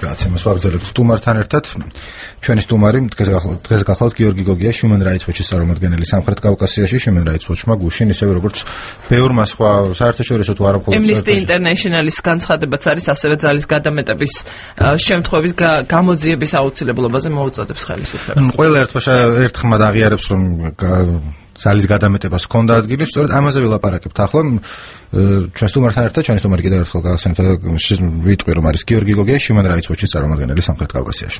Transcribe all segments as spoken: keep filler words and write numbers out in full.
გადაცემას ვაგრძელებთ სტუმართან ერთად. ჩვენი სტუმარი დღეს გახლავთ გიორგი გოგია, Human Rights Watch-ის წარმომადგენელი სამხრეთ კავკასიაში. Human Rights Watch-მა გუშინ ისევე როგორც ბევრმა სხვა საერთაშორისო თუ არაფოლო Amnesty International-ის განცხადებაც არის ასევე ძალის გადამეტების შემთხვევების გამოძიების აუცილებლობაზე მოუწოდებს ხელისუფლებას. ყველა ერთხმად აღიარებს რომ ძალის გადამეტებას ჰქონდა ადგილი, სწორედ ამაზე ვილაპარაკებთ ახლა. ჩვენ სტუმართან ერთად, ჩვენი სტუმარი კიდევ ერთხელ გავახსენებთ, ვიტყვი რომ არის გიორგი გოგია, Human Rights Watch-ის წარმომადგენელი სამხრეთ კავკასიაში.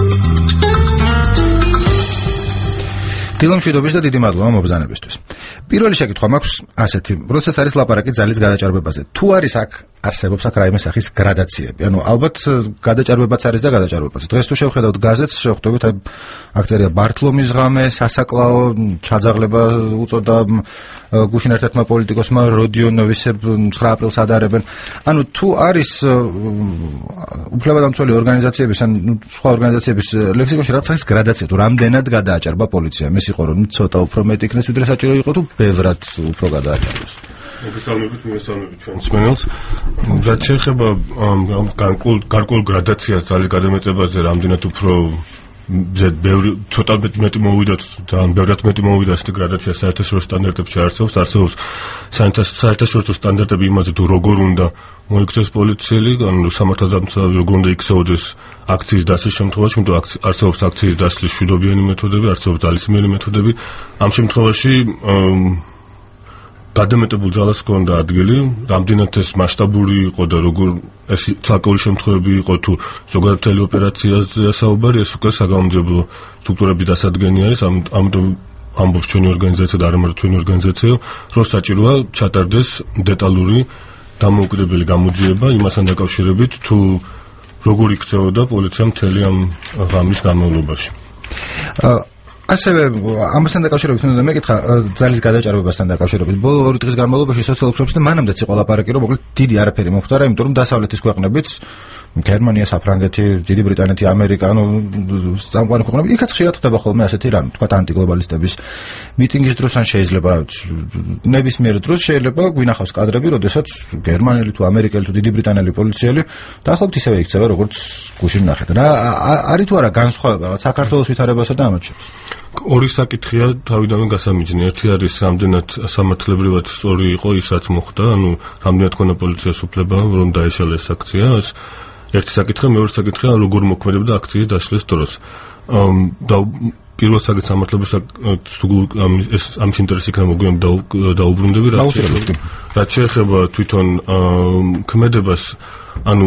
დილომშვიდობის და დიდი მადლობა მობრძანებისთვის. პირველი შეკითხვა მაქვს ასეთი, როდესაც არის ლაპარაკი ძალის გადაჭარბებაზე. თუ არის აქ არსებობს აქ რაიმე სახის გრადაციები. ანუ ალბათ გადაჭარბებაც არის და გადაჭარბებაც. დღეს თუ შევხედავთ გაზეთს, შევხვდებით აი აქ წერია ბართლომის ღამე, სასაკლაო, ჩაძაღლება უწოდა გუშინ ერთ-ერთმა პოლიტიკოსმა როდიონოვის ცხრა აპრილს ადარებენ. ანუ თუ არის უფლებადამცველი ორგანიზაციების ან სხვა ორგანიზაციების ლექსიკონში რაც არის გრადაცია, თუ რამდენად გადააჭარბა პოლიცია, მის იყო რომ ცოტა უფრო მეტი იქნეს, ვიდრე საჭირო იყო თუ ბევრად უფრო გადააჭარბოს. მოგესალმებით, მოგესალმებით ჩვენს მენელს. რაც შეეხება გარკვეულ გარკვეულ გრადაციას ძალის გადამეტებაზე, რამდენად უფრო ბევრი ცოტა მეტი მოვიდათ და ბევრად მეტი მოვიდათ ეს გრადაცია საერთაშორისო სტანდარტებში არსებობს, არსებობს საერთაშორისო სტანდარტები იმაზე თუ როგორ უნდა მოიქცეს პოლიციელი, ანუ სამართალდამცავი როგორ უნდა იქცეოდეს აქციის დასის შემთხვევაში, იმიტომ არსებობს აქციის დასლის მშვიდობიანი მეთოდები, არსებობს ძალისმიერი მეთოდები. ამ შემთხვევაში გადამეტებულ ძალას ჰქონდა ადგილი, რამდენად ეს მასშტაბური იყო და როგორ ეს ცალკეული შემთხვევები იყო თუ ზოგადად მთელი ოპერაციაზე საუბარი, ეს უკვე საგამოძიებო სტრუქტურების დასადგენი არის, ამიტომ ამბობს ჩვენი ორგანიზაცია და არა მარტო ჩვენი ორგანიზაცია, რომ საჭიროა ჩატარდეს დეტალური დამოუკიდებელი გამოძიება იმასთან დაკავშირებით, თუ როგორ იქცეოდა პოლიცია მთელი ამ ღამის განმავლობაში. ასევე ამასთან დაკავშირებით უნდა მეკითხა ძალის გადაჭარბებასთან დაკავშირებით. ბოლო ორი დღის განმავლობაში სოციალურ და მანამდეც იყო ლაპარაკი, რომ მოკლედ დიდი არაფერი მოხდა, იმიტომ რომ დასავლეთის ქვეყნებიც გერმანია, საფრანგეთი, დიდი ბრიტანეთი, ამერიკა, ანუ წამყვანი ქვეყნები, იქაც ხშირად ხდება ხოლმე ასეთი რამე, თქვათ ანტიგლობალისტების მიტინგის დროს ან შეიძლება ნებისმიერ დროს შეიძლება გვინახავს კადრები, როდესაც გერმანელი თუ ამერიკელი თუ დიდი ბრიტანელი პოლიციელი დაახლოებით ისევე იქცევა, როგორც გუშინ ნახეთ. რა არის თუ არა განსხვავება საქართველოს ვითარებასა და ამათ შორის? ორი საკითხია თავიდანვე გასამიჯნი. ერთი არის რამდენად სამართლებრივად სწორი იყო ის რაც მოხდა, ანუ რამდენად ქონდა პოლიციას უფლება რომ დაეშალეს აქცია. ერთი საკითხია, მეორე საკითხია როგორ მოქმედებდა აქციის დასვლის დროს. და პირველ საკითხს სამართლების ეს ამის ინტერესი იქნება მოგვიამ დაუბრუნდები, რაც შეეხება თვითონ ქმედებას, ანუ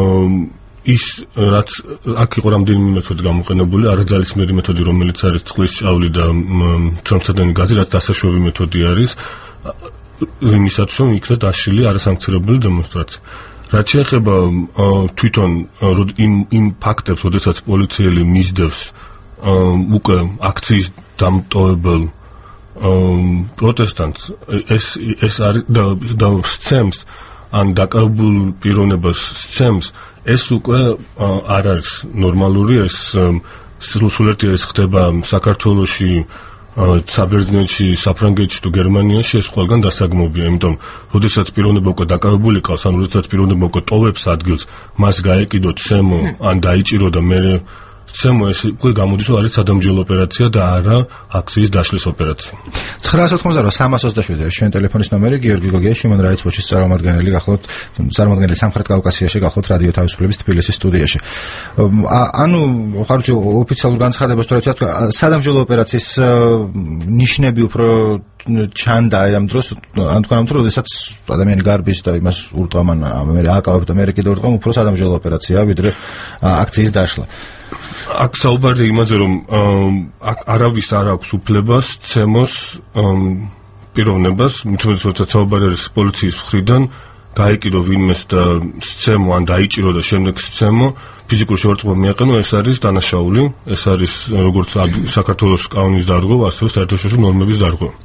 ის რაც აქ იყო რამდენიმე მეთოდი გამოყენებული, არაძალისმიერი მეთოდი, რომელიც არის წყლის ჭავლი და ცრომსადენი გაზი, რაც დასაშვები მეთოდი არის, იმისათვის რომ იქნა დაშლილი არასანქციონირებული დემონსტრაცია. რაც შეეხება თვითონ იმ იმ ფაქტებს, როდესაც პოლიციელი მისდევს უკვე აქციის დამტოვებელ პროტესტანტს, ეს ეს არის და სცემს ან დაკავებულ პიროვნებას სცემს, ეს უკვე არ არის ნორმალური, ეს სრულსულერთი ეს ხდება საქართველოში, საბერძნეთში, საფრანგეთში თუ გერმანიაში, ეს ყველგან დასაგმობია, იმიტომ როდესაც პიროვნება უკვე დაკავებული ყავს, ან როდესაც პიროვნება უკვე ტოვებს ადგილს, მას გაეკიდო ცემო, ან დაიჭირო და მე ცემო ეს უკვე გამოდის, რომ არის სადამჯელო ოპერაცია და არა აქციის დაშლის ოპერაცია. ცხრაას ოცდაოთხმოცდაოთხ სამას ოცდაშვიდი არის ჩვენი ტელეფონის ნომერი. გიორგი გოგია, Human Rights Watch-ის წარმომადგენელი გახლავთ, წარმომადგენელი სამხრეთ კავკასიაში გახლავთ რადიო თავისუფლების თბილისის სტუდიაში. ანუ ხარჯი ოფიციალურ განცხადებას თუ რაცა თქვა, სადამჯელო ოპერაციის ნიშნები უფრო ჩანდა ამ დროს, ან თქვა ამ დროს, როდესაც ადამიანი გარბის და იმას ურტყამან, მე აკავებ და მე კიდევ ურტყამ, უფრო სადამჯელო ოპერაციაა, ვიდრე აქციის დაშლა. აქ საუბარია იმაზე, რომ აქ არავის არ აქვს უფლებას ცემოს პიროვნებას, თუმცა როდესაც საუბარი არის პოლიციის მხრიდან, გაეკიდო ვინმეს და სცემო ან დაიჭირო და შემდეგ სცემო, ფიზიკურ შევარდნილ მიაყენო, ეს არის დანაშაული, ეს არის როგორც საქართველოს კანონის დარღვევა, ასევე საერთაშორისო ნორმების დარღვევა.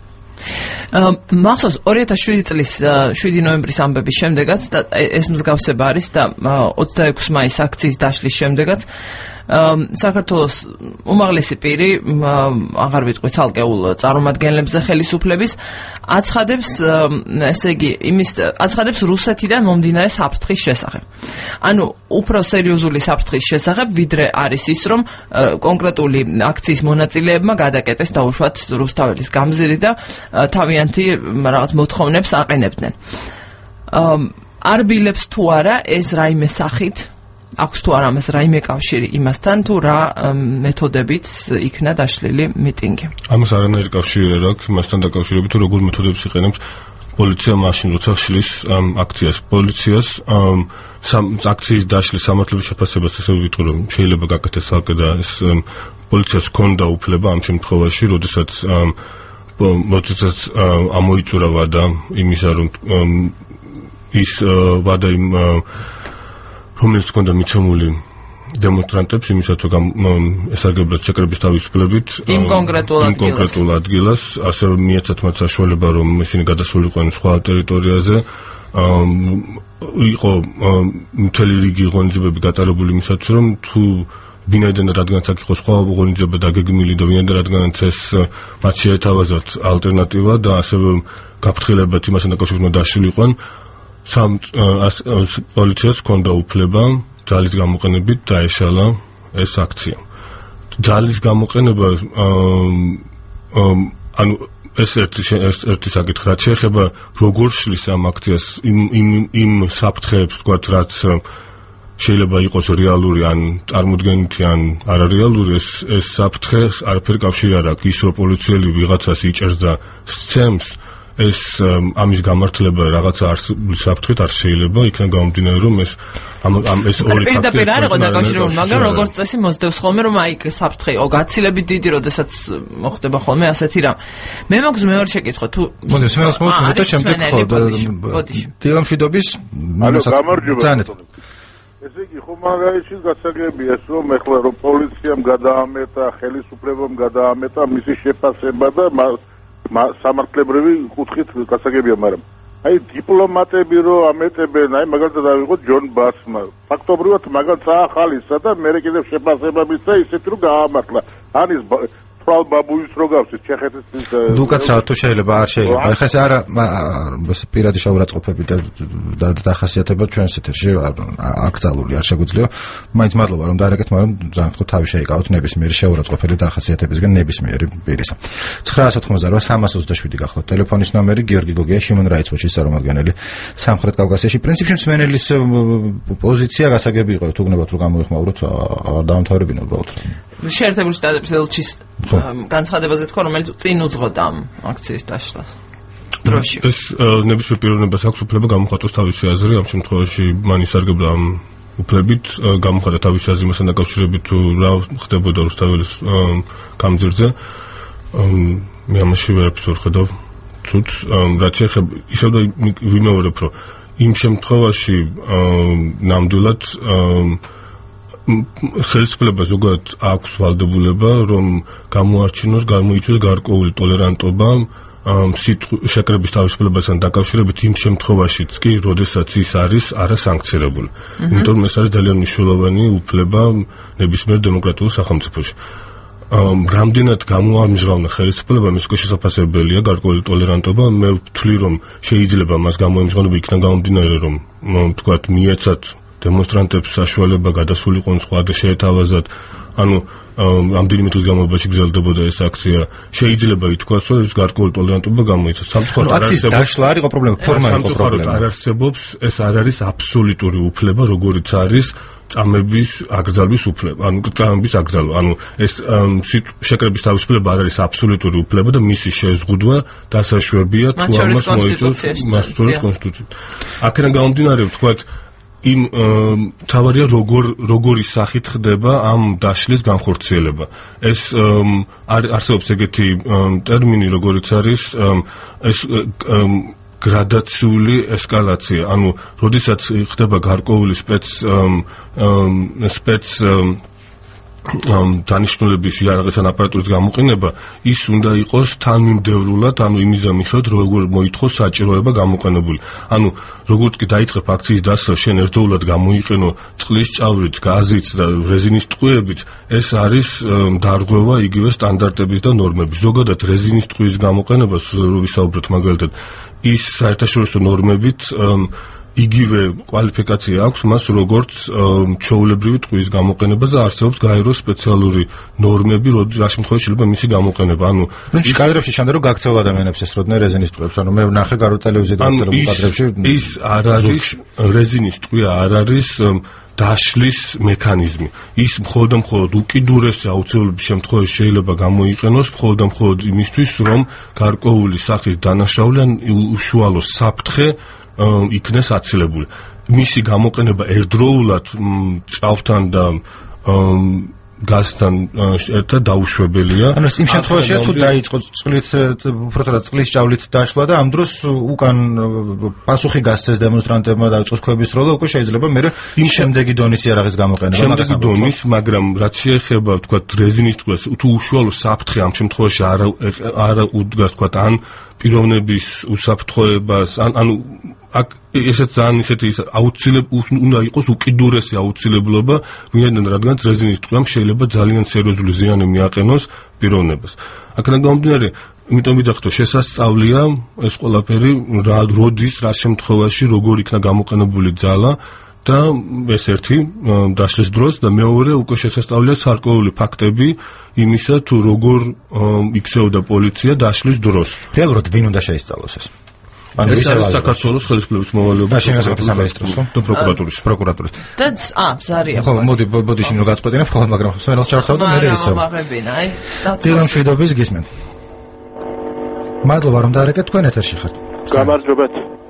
მახსოვს ორი ათას შვიდი წლის შვიდი ნოემბრის ამბების შემდეგაც და ეს მსგავსება არის და ოცდაექვსი მაისის აქციის დაშლის შემდეგაც საქართველოს უმაღლესი პირი აღარ ვიტყვი ცალკეულ წარმომადგენლებზე ხელისუფლების აცხადებს ესე იგი იმის აცხადებს რუსეთიდან მომდინარე საფრთხის შესახებ. ანუ უფრო სერიოზული საფრთხის შესახებ ვიდრე არის ის რომ კონკრეტული აქციის მონაწილეებმა გადაკეტეს დაუშვათ რუსთაველის გამზირი და თავიანთი რაღაც მოთხოვნებს აყენებდნენ. არ ბილებს თუ არა ეს რაიმე სახით აქვს თუ არა ამას რაიმე კავშირი იმასთან თუ რა მეთოდებით იქნა დაშლილი მიტინგი. ამას არანაირი კავშირი არ აქვს იმასთან დაკავშირებით თუ როგორ მეთოდებს იყენებს პოლიცია მაშინ როცა ხსლის აქციას პოლიციას აქციის დაშლის სამართლების შეფასებას ესე ვიტყვი რომ შეიძლება გაკეთდეს ცალკე და ეს პოლიციას ჰქონდა უფლება ამ შემთხვევაში როდესაც როდესაც ამოიწურა ვადა იმისა რომ ის ვადა იმ რომელიც ჰქონდა მიცემული დემონსტრანტებს იმისაც რომ ესარგებლოთ შეკრების თავისუფლებით იმ კონკრეტულ ადგილას ასევე მიეცათ მათ საშუალება რომ ისინი გადასულიყვნენ სხვა ტერიტორიაზე იყო მთელი რიგი ღონისძიებები გატარებული იმისაც რომ თუ ვინაიდან რადგანაც აქ იყო სხვა ღონისძიება დაგეგმილი და ვინაიდან რადგანაც ეს მათ შეეთავაზათ ალტერნატივა და ასევე გაფრთხილებათ იმასთან დაკავშირებით დაშლიყვნენ სამ პოლიციას ჰქონდა უფლება ძალის გამოყენებით დაეშალა ეს აქცია. ძალის გამოყენება ანუ ეს ერთი ერთი საკითხი რაც შეეხება როგორ შლის ამ აქციას იმ იმ იმ საფრთხეებს თქვათ რაც შეიძლება იყოს რეალური ან წარმოდგენითი ან არარეალური ეს ეს საფრთხე არაფერი კავშირი არ აქვს ის რომ პოლიციელი ვიღაცას იჭერს და სცემს ეს ამის გამართლება რაღაცა არსებული საფრთხით არ შეიძლება იქნება გამომდინარე რომ ეს ამ ამ ეს ორი ფაქტი პირდაპირ არ იყო დაკავშირებული მაგრამ როგორც წესი მოსდევს ხოლმე რომ აი საფრთხე იყო გაცილებით დიდი როდესაც მოხდება ხოლმე ასეთი რამ მე მაქვს მეორე შეკითხვა თუ მოდი მე მოსმენთ და შემდეგ ხო დილამშვიდობის ანუ გამარჯობა ესე იგი ხომ მაგაიში გასაგებია რომ ეხლა რომ პოლიციამ გადაამეტა ხელისუფლებამ გადაამეტა მისი შეფასება და სამართლებრივი კუთხით გასაგებია, მაგრამ აი დიპლომატები რო ამეტებენ, აი მაგალითად ავიღოთ ჯონ ბასმა. ფაქტობრივად მაგალ წაახალისა და მე კიდევ შეფასება მისცა ისეთ რომ გაამართლა. ანის თვალ ბაბუის რო გავსის ჩეხეთის უკაცრავად თუ შეიძლება არ შეიძლება. აი ხა ეს არა პირადი შეურაცხყოფები და დახასიათება ჩვენს ეთერში აკრძალული არ შეგვიძლია. მაინც მადლობა რომ დაარეკეთ, მაგრამ ძალიან ხო თავი შეიკავოთ ნებისმიერი შეურაცხყოფელი დახასიათებისგან ნებისმიერი პირისა. ცხრაას ოთხმოცდაოთხ სამას ოცდაშვიდი გახლავთ ტელეფონის ნომერი გიორგი გოგია Human Rights Watch-ის წარმომადგენელი სამხრეთ კავკასიაში. პრინციპში მსმენელის პოზიცია გასაგები იყო, თუ გნებათ რომ გამოიხმაუროთ, არ დაამთავრებინა უბრალოდ. შეერთებული შტატების ელჩის განცხადებაზე თქვა, რომელიც წინ უძღოდა ამ აქციის დაშლას. დროში. ეს ნებისმიერ პიროვნებას აქვს უფლება გამოხატოს თავისი აზრი, ამ შემთხვევაში მან ისარგებლა ამ უფლებით, გამოხატა თავისი აზრი მასთან დაკავშირებით თუ რა ხდებოდა რუსთაველის გამზირზე. მე ამაში ვერაფერს ვერ ხედავ. თუთ რაც შეეხება ისევ და ვიმეორებ, რომ იმ შემთხვევაში ნამდვილად ხელისუფლება ზოგადად აქვს ვალდებულება რომ გამოარჩინოს, გამოიწვიოს გარკვეული ტოლერანტობა შეკრების თავისუფლებასთან დაკავშირებით იმ შემთხვევაშიც კი, როდესაც ის არის არასანქცირებული. იმიტომ რომ ეს არის ძალიან მნიშვნელოვანი უფლება ნებისმიერ დემოკრატიულ სახელმწიფოში. რამდენად გამოამჟღავნა ხელისუფლება მის შესაძლებელია გარკვეული ტოლერანტობა. მე ვთვლი რომ შეიძლება მას გამოემჟღავნება იქიდან გამომდინარე რომ თქვათ მიეცათ დემონსტრანტებს საშუალება გადასულიყვნენ სხვა და შეეთავაზათ ანუ ამდენიმე წლის განმავლობაში გრძელდებოდა ეს აქცია შეიძლება ითქვას რომ ეს გარკვეული ტოლერანტობა გამოიწვია სამწუხაროდ აქციის დაშლა არ იყო პრობლემა ფორმა იყო პრობლემა არ არსებობს ეს არ არის აბსოლუტური უფლება როგორიც არის წამების აკრძალვის უფლება ანუ წამების აკრძალვა ანუ ეს შეკრების თავისუფლება არ არის აბსოლუტური უფლება და მისი შეზღუდვა დასაშვებია თუ ამას მოიწვევს მასწავლებლის კონსტიტუცია აქედან გამომდინარე ვთქვათ იმ თავარია როგორ როგორი სახით ხდება ამ დაშლის განხორციელება. ეს არსებობს ეგეთი ტერმინი, როგორიც არის ეს გრადაციული ესკალაცია. ანუ, როდესაც ხდება გარკვეული სპეც სპეც დანიშნულების იარაღის ან აპარატურის გამოყენება ის უნდა იყოს თანმიმდევრულად, ანუ იმის მიხედვით როგორ მოითხოვს საჭიროება გამოყენებული. ანუ როგორც კი დაიწყებ აქციის დასრა, შენ ერთდროულად გამოიყენო წყლის ჭავლით, გაზით და რეზინის ტყვიებით, ეს არის დარღვევა იგივე სტანდარტების და ნორმების. ზოგადად რეზინის ტყვის გამოყენებას რო ვისაუბროთ მაგალითად, ის საერთაშორისო ნორმებით იგივე კვალიფიკაცია აქვს მას როგორც ჩვეულებრივი ტყვის გამოყენებაზე არსებობს გაეროს სპეციალური ნორმები, რა შემთხვევაში შეიძლება მისი გამოყენება. ანუ ის კადრებში შანდა რომ გაქცეულ ადამიანებს ესროდნენ რეზინის ტყვებს, ანუ მე ნახე გარო ტელევიზიაზე დაწერილ კადრებში ის არ არის რეზინის ტყვი არ არის დაშლის მექანიზმი. ის მხოლოდ და მხოლოდ უკიდურესი აუცილებლობის შემთხვევაში შეიძლება გამოიყენოს მხოლოდ და მხოლოდ იმისთვის, რომ გარკვეული სახის დანაშაული ან უშუალო საფრთხე იქნეს აცილებული. მისი გამოყენება ერთდროულად ჭავთან და გაზთან ერთად დაუშვებელია. ანუ იმ შემთხვევაშია თუ დაიწყო წყლით უბრალოდ წყლის ჭავლით დაშლა და ამ დროს უკან პასუხი გასცეს დემონსტრანტებმა და წუსქვების როლა უკვე შეიძლება მე იმ შემდეგი დონის იარაღის გამოყენება მაგას დონის, მაგრამ რაც შეეხება თქვა რეზინის ტყვეს, თუ უშუალო საფრთხე ამ შემთხვევაში არ არ უდგას თქვა ან პიროვნების უსაფრთხოებას ან ანუ აქ ესეც ძალიან ისეთი აუცილებლად უნდა იყოს უკიდურესი აუცილებლობა, ვინაიდან რადგან რეზინის ტყვიამ შეიძლება ძალიან სერიოზული ზიანი მიაყენოს პიროვნებას. აქედან გამომდინარე, იმიტომ ვიდახრო შესასწავლია ეს ყველაფერი რა როდის, რა შემთხვევაში, როგორ იქნა გამოყენებული ძალა და ეს ერთი დაშლის დროს და მეორე უკვე შესასწავლია გარკვეული ფაქტები იმისა თუ როგორ იქცეოდა პოლიცია დაშლის დროს. რეალურად ვინ უნდა შეისწავლოს ეს? ანუ ის არის საქართველოს ხელისუფლების მოვალეობა და შინაგანთა სამინისტროს და პროკურატურის პროკურატურის და ა ზარია ხო მოდი მოდი შენ რო გაწყვეტინებ ხოლმე მაგრამ სმენელს ჩართავ და მე ისევ მაგებინა აი დილამშვიდობის გისმენთ მადლობა რომ დაარეკეთ თქვენ ეთერში ხართ გამარჯობათ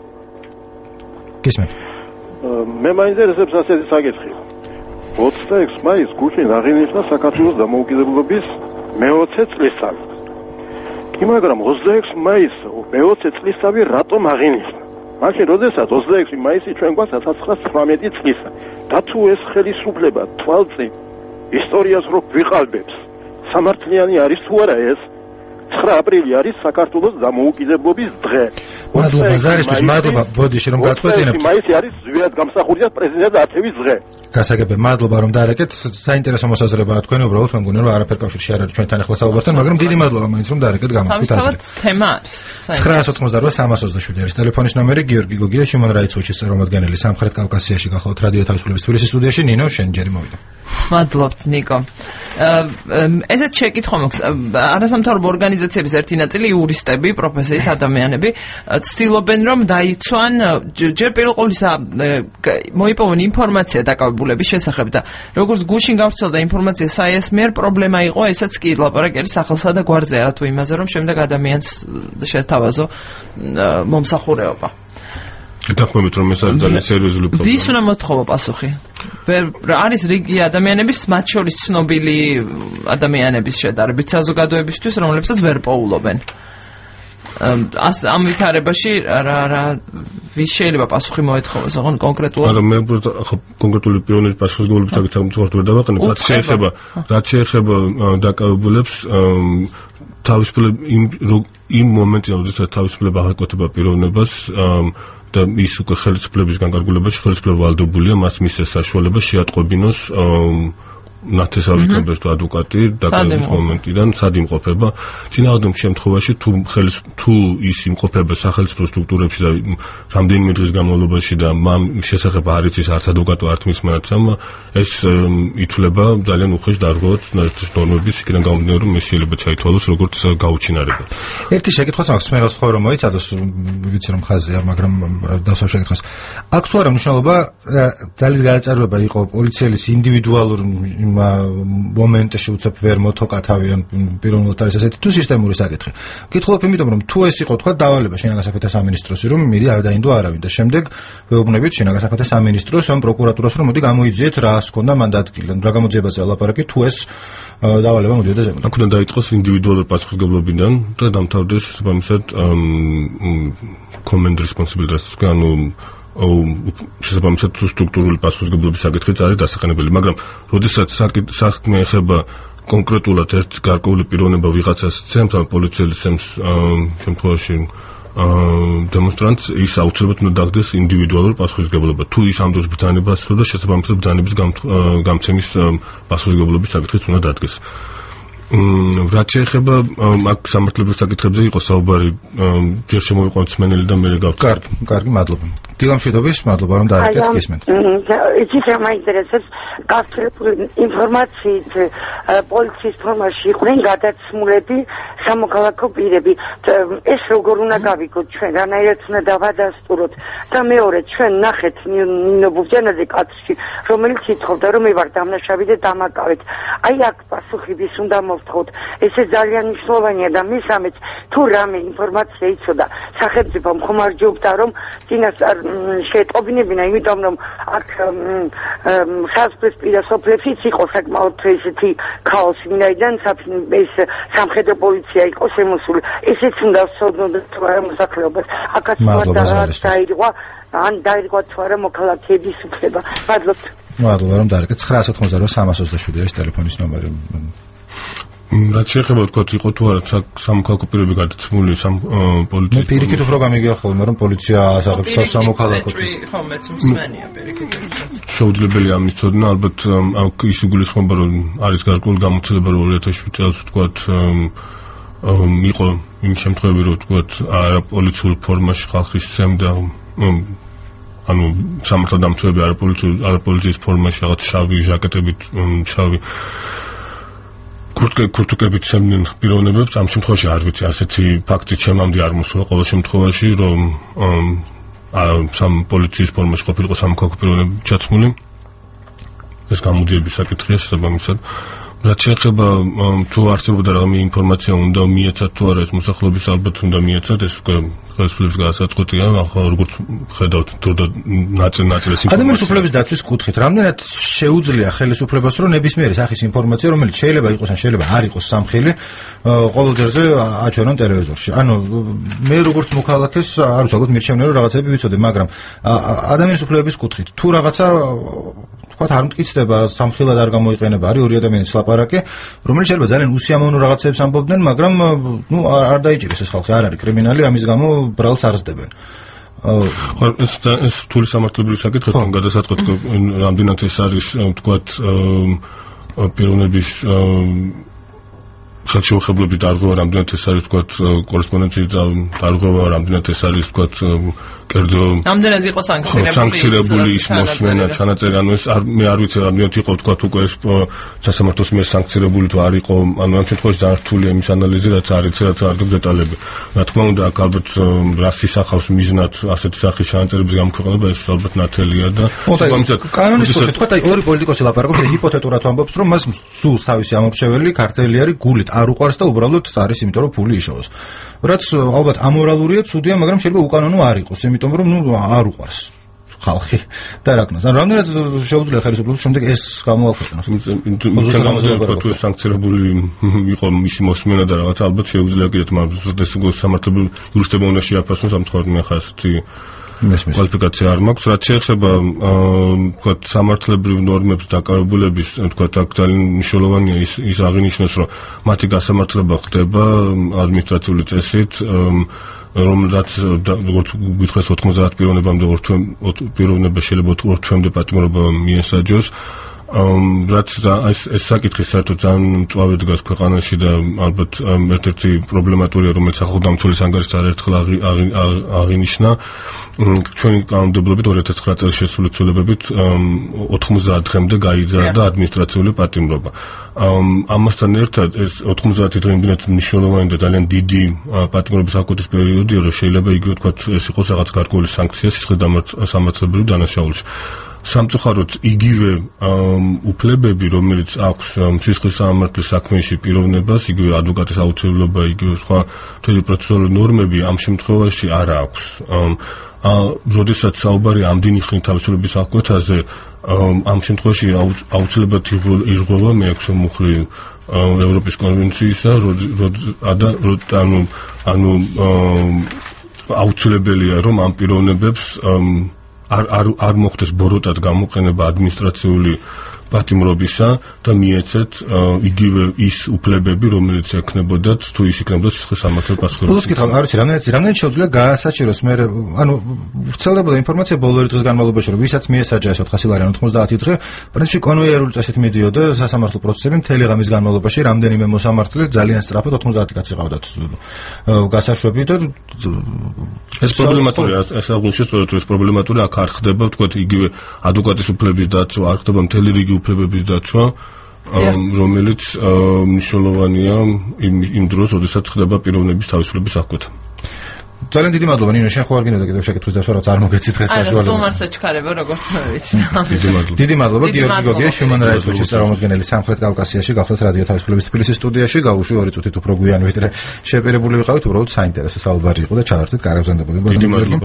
გისმენთ მე მაინტერესებს ასეთი საკითხი ოცდაექვსი მაისს გუშინ აღინიშნა საქართველოს დამოუკიდებლობის მეოცე წლისთავი კი მაგრამ ოცდაექვსი მაისს მეოცე წლისთავი რატომ აღინიშნა? მაშინ როდესაც ოცდაექვსი მაისი ჩვენ გვაქვს ათას ცხრაასი ცხრამეტი წლისა და თუ ეს ხელისუფლება თვალწინ ისტორიას რო ვიყალბებს სამართლიანი არის თუ არა ეს ცხრა აპრილი არის საქართველოს დამოუკიდებლობის დღე. მადლობა ზარისთვის, მადლობა ბოდიში რომ გაწყვეტინებთ. მაისი არის ზვიად გამსახურდია პრეზიდენტის ათევის დღე. გასაგებია, მადლობა რომ დაარეკეთ. საინტერესო მოსაზრებაა თქვენი, უბრალოდ მე მგონია რომ არაფერ კავშირში არ არის ჩვენთან ახლა საუბართან, მაგრამ დიდი მადლობა მაინც რომ დაარეკეთ გამოვით ასე. სამწუხაროდ თემა არის. ცხრაას ოცდაოთხი სამას ოცდაშვიდი არის ტელეფონის ნომერი გიორგი გოგია Human Rights Watch-ის წარმომადგენელი სამხრეთ კავკასიაში გახლავთ რადიო თავისუფლების თბილისის სტუდიაში ნინო შენჯერი მოვიდა. მადლობთ ნიკო. ესეც შეკითხვა მაქვს. არასამთავრობო ორგანიზაციების ერთი ნაწილი იურისტები, პროფესიით ადამიანები ცდილობენ რომ დაიცვან ჯერ პირველ ყოვლისა მოიპოვონ ინფორმაცია დაკავებულების შესახებ და როგორც გუშინ გავრცელდა ინფორმაცია საიას მიერ პრობლემა იყო ესაც კი ლაპარაკი არის სახელსა და გვარზე არა თუ იმაზე რომ შემდეგ ადამიანს შეთავაზო მომსახურეობა. გეთანხმებით რომ ეს არის ძალიან სერიოზული პრობლემა. ვის უნდა მოთხოვო პასუხი? არის რიგი ადამიანების, მათ შორის ცნობილი ადამიანების შედარებით საზოგადოებისთვის, რომლებსაც ვერ პოულობენ. ამ ვითარებაში რა რა ვის შეიძლება პასუხი მოეთხოვოს, ოღონდ კონკრეტულად? არა, მე ხო კონკრეტული პიროვნების პასუხისმგებლობითაც საკუთარ ვერ დავაყენებ, რაც შეეხება, რაც შეეხება დაკავებულებს თავისუფლება იმ მომენტში, როდესაც თავისუფლება აღკვეთა პიროვნებას და ის უკვე ხელისუფლების განკარგულებაში ხელისუფლება ვალდებულია, მას მისცეს საშუალება შეატყობინოს ნათესავი თუ ადვოკატი დაკავების მომენტიდან სად იმყოფება. წინააღმდეგ შემთხვევაში თუ ხელის თუ ის იმყოფება სახელმწიფო სტრუქტურებში და რამდენიმე დღის განმავლობაში და მამ შესახებ არ იცის არც ადვოკატო არც მის მონაცემ, ეს ითვლება ძალიან უხეშ დარღვევად ნორმების იქიდან გამომდინარე, რომ ეს შეიძლება ჩაითვალოს როგორც გაუჩინარება. ერთი შეკითხვაც აქვს მე რას ხო რომ მოიცადოს, ვიცი რომ ხაზია, მაგრამ დავსვამ შეკითხვას. აქვს თუ არა მნიშვნელობა ძალის გადაჭარბება იყო პოლიციელის ინდივიდუალურ მომენტში უცებ ვერ მოთოკა თავიანთ პიროვნულად არის ასეთი თუ სისტემური საკითხი. გითხულობ იმიტომ რომ თუ ეს იყო თქვა დავალება შინაგან საქმეთა სამინისტროსი რომ მიდი არ დაინდო არავინ და შემდეგ ვეუბნებით შინაგან საქმეთა სამინისტროს ან პროკურატურას რომ მოდი გამოიძიეთ რას ჰქონდა მან დადგილენ რა გამოძიებაზე ლაპარაკი თუ ეს დავალება მოდიოდა ზემოთ. აქ უნდა დაიწყოს ინდივიდუალური პასუხისმგებლობიდან და დამთავრდეს შესაბამისად command responsibility-ს ანუ შესაბამისად სტრუქტურული პასუხისმგებლობის საკითხიც არის დასაყენებელი, მაგრამ როდესაც საქმე ეხება კონკრეტულად ერთ გარკვეული პიროვნება ვიღაცას ცემს, ან პოლიციელი ცემს შემთხვევაში დემონსტრანტს, ის აუცილებლად უნდა დაგდეს ინდივიდუალური პასუხისმგებლობა. თუ ის ამ დროს ბრძანებას სურდა, შესაბამისად ბრძანების გამცემის პასუხისმგებლობის საკითხიც უნდა დადგეს. რაც შეეხება აქ სამართლებრივ საკითხებზე იყო საუბარი, ჯერ შემოვიყვანოთ მსმენელი და მე გავთ. კარგი, კარგი, მადლობა. დილამშვიდობის, მადლობა რომ დაარეკეთ გისმენთ. იცით რა მაინტერესებს, გავრცელებული ინფორმაციით პოლიციის ფორმაში იყვნენ გადაცმულები სამოქალაქო პირები. ეს როგორ უნდა გავიგოთ ჩვენ, რანაირად უნდა დავადასტუროთ და მეორე ჩვენ ნახეთ ნინო ბუბჯანაძე კაცში, რომელიც ითხოვდა რომ მე ვარ დამნაშავე და დამაკავეთ. აი აქ პასუხების უნდა მოვთხოვთ. ესე ძალიან მნიშვნელოვანია და მესამეც თუ რამე ინფორმაცია იცოდა სახელმწიფომ ხომარჯობდა რომ წინასწარ შეეტყობინებინა, იმიტომ რომ აქ საზღვრისპირა სოფლებშიც იყო საკმაოდ ესეთი ქაოსი, ვინაიდან ეს სამხედრო პოლიცია იყო შემოსული. ესეც უნდა ვცოდნოდეთ თუ არა მოსახლეობას. აქაც დაირღვა, ან დაირღვა თუ არა მოქალაქეების უფლება. მადლობთ. მადლობა რომ დაარეკეთ. ცხრა ათმოცდაოთხი სამას ოცდაშვიდი არის ტელეფონის ნომერი. რაც შეეხება თქვათ იყო თუ არა სამოქალაქო პირები გადაცმული სამ პოლიციის. მე პირიქით უფრო გამიგია ხოლმე რომ პოლიცია ასაღებს სამოქალაქო. ხო, მეც მსმენია პირიქით. შეუძლებელი ამის ცოდნა, ალბათ აქ ის იგულისხმება რომ არის გარკვეული გამოცდილება რომ ორი ათას შვიდი წელს თქვათ იყო იმ შემთხვევები რომ თქვათ არაპოლიციურ ფორმაში ხალხი სცემდა ანუ სამართალდამცავები არაპოლიციის ფორმაში რაღაც შავი ჟაკეტებით, შავი კურთუკებით სცემდნენ პიროვნებებს. ამ შემთხვევაში არ ვიცი, ასეთი ფაქტი ჩემამდე არ მოსულა. ყოველ შემთხვევაში რომ სამ პოლიციის ფორმაში ყოფილიყო სამოქალაქო პიროვნები ჩაცმული, ეს გამოძიების საკითხია შესაბამისად. რაც შეეხება თუ არსებობდა რაღაცა ინფორმაცია უნდა მიეცათ თუ არა ეს მოსახლეობის, ალბათ უნდა მიეცათ, ეს უკვე ხელისუფლების გადაწყვეტია, ახლა როგორც ხედავთ თუ ნაწილ ნაწილს ადამიანის უფლების დაცვის კუთხით რამდენად შეუძლია ხელისუფლებას რომ ნებისმიერი სახის ინფორმაცია, რომელიც შეიძლება იყოს ან შეიძლება არ იყოს სამხილი, ყოველ ჯერზე აჩვენონ ტელევიზორში. ანუ მე როგორც მოქალაქეს არ ვიცი, ალბათ მირჩევნია რომ რაღაცები ვიცოდე, მაგრამ ადამიანის უფლების კუთხით თუ რაღაცა თქვათ არ მტკიცდება, სამხილად არ გამოიყენება, არის ორი ადამიანის ლაპარაკი, რომელიც შეიძლება ძალიან უსიამოვნო რაღაცებს ამბობდნენ, მაგრამ ნუ არ დაიჭირეს ეს ხალხი, არ არის კრიმინალი, ამის გამო ბრალს არ ზრდებენ. ხო, ეს ეს თული სამართლებრივი საკითხია, გადასაწყვეტ რამდენად ეს არის თქვათ პიროვნების ხელშეუხებლობის დარღვევა, რამდენად ეს არის თქვათ კორესპონდენციის დარღვევა, რამდენად ეს არის თქვათ კერძო ამდენად იყო სანქცირებული ის მოსმენა ჩანაწერი, ანუ ეს მე არ ვიცი რამდენად იყო თქვათ უკვე ეს სასამართლოს მიერ სანქცირებული თუ არ იყო, ანუ ამ შემთხვევაში ძალიან რთულია იმის ანალიზი, რაც არ იცი, რაც არ გვაქვს დეტალები. რა თქმა უნდა, აქ ალბათ რას ისახავს მიზნად ასეთი სახის ჩანაწერების გამოქვეყნება, ეს ალბათ ნათელია და კანონის კუთხით თქვათ, აი ორი პოლიტიკოსი ლაპარაკობს, ჰიპოთეტურად ვამბობს, რომ მას სულს თავისი ამორჩეველი ქართველი არის, გულით არ უყვარს და უბრალოდ არის, იმიტომ რომ ფული იშოვოს. რაც ალბათ ამორალურია, ცუდია, მაგრამ შეიძლება უკანონო არ იყოს, იმიტომ რომ ნუ არ უყვარს ხალხი და რა ქნას. ანუ რამდენად შეუძლია ხელისუფლებას შემდეგ ეს გამოაქვეყნოს. თუ ეს სანქცირებული იყო მისი მოსმენა და რაღაც ალბათ შეუძლია კიდევ მაგრამ სამართლებრივ იურისტებმა უნდა შეაფასოს ამ თხოვნა მე ხარ ასეთი კვალიფიკაცია არ მაქვს. რაც შეეხება თქვათ სამართლებრივ ნორმებს დაკავებულების, თქვათ აქ ძალიან მნიშვნელოვანია ის ის აღინიშნოს, რომ მათი გასამართლება ხდება ადმინისტრაციული წესით, რომელსაც როგორც გითხრეს ოთხმოცდაათ პიროვნებამდე პიროვნება შეიძლება ორ თვემდე პატიმრობა მიესაჯოს. რაც ეს საკითხი საერთოდ ძალიან მწვავედ დგას ქვეყანაში და ალბათ ერთ-ერთი პრობლემატურია, რომელიც ახალგამცვლის ანგარიშს არაერთხელ აღინიშნა. ჩვენი კანონმდებლობით ორი ათას ცხრა წელს შესული ცვლილებებით ოთხმოცდაათ დღემდე გაიზარდა ადმინისტრაციული პატიმრობა. ამასთან ერთად ეს ოთხმოცდაათი დღე იმდენად მნიშვნელოვანი და ძალიან დიდი პატიმრობის აკუთრის პერიოდია, რომ შეიძლება იგივე თქვათ ეს იყოს რაღაც გარკვეული სანქცია სისხლის სამართლებრივ დანაშაულში. სამწუხაროდ იგივე უფლებები, რომელიც აქვს სისხლის სამართლის საქმეში პიროვნებას, იგივე ადვოკატის აუცილებლობა, იგივე სხვა მთელი პროცესუალური ნორმები ამ შემთხვევაში არ აქვს. როდესაც საუბარი ამდენი ხნით თავისუფლების აღკვეთაზე, ამ შემთხვევაში აუცილებლად ირღვევა მეექვსე მუხლი ევროპის კონვენციისა, ანუ ანუ აუცილებელია რომ ამ პიროვნებებს არ არ არ მოხდეს ბოროტად გამოყენება ადმინისტრაციული პატიმრობისა და მიეცეთ იგივე ის უფლებები, რომელიც ექნებოდათ თუ ის იქნებოდა სისხლის სამართალ პასუხისმგებელი. ბოლოს კითხავ, არ ვიცი, რამდენად რამდენად შეუძლია გაასაჭიროს მე, ანუ ვრცელდებოდა ინფორმაცია ბოლო ერთ დღის განმავლობაში, რომ ვისაც მიესაჯა ეს ოთხასი ლარი, ოცდაათი დღე, პრინციპში კონვეიერული წესით მიდიოდა სასამართლო პროცესები მთელი ღამის განმავლობაში, რამდენიმე მოსამართლე ძალიან სწრაფად ოცდაათი კაცი ყავდათ გასაშვები და ეს პრობლემატურია, ეს აღნიშნეს, რომ ეს პრობლემატურია აქ არ ხდება, თქვათ, იგივე ადვოკატის უფლების დაცვა, არ ხდება მთელი რიგი უფლებების დაცვა, რომელიც მნიშვნელოვანია იმ დროს, როდესაც ხდება პიროვნების თავისუფლების აღკვეთა. ძალიან დიდი მადლობა ნინო, შენ ხო არ გინდა კიდევ შეკითხვის დასვა, რაც არ მოგეცით დღეს საშუალება. არა, სტუმარსაც ჩქარება, როგორც ვიცი. დიდი მადლობა. დიდი მადლობა გიორგი გოგია, Human Rights Watch-ის წარმომადგენელი სამხრეთ კავკასიაში, გახლავთ რადიო თავისუფლების თბილისის სტუდიაში, გავუშვი ორი წუთით უფრო გვიან ვიდრე შეპირებული ვიყავით, უბრალოდ საინტერესო საუბარი იყო და ჩავართეთ კარგ ზონდებოდნენ. დიდი მადლობა.